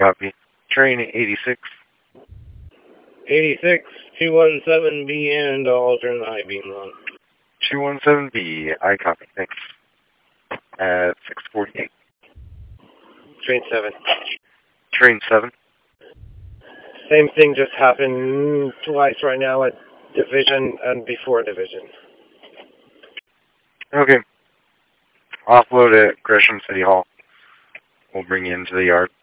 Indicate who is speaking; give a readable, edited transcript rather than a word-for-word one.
Speaker 1: Copy. Train 86.
Speaker 2: 86, 217B and I'll turn the high beam on.
Speaker 1: 217B. I copy. Thanks. At 648.
Speaker 2: Train 7.
Speaker 1: Train 7.
Speaker 2: Same thing just happened twice right now at Division and before Division.
Speaker 1: Okay. Offload at Gresham City Hall. We'll bring you into the yard.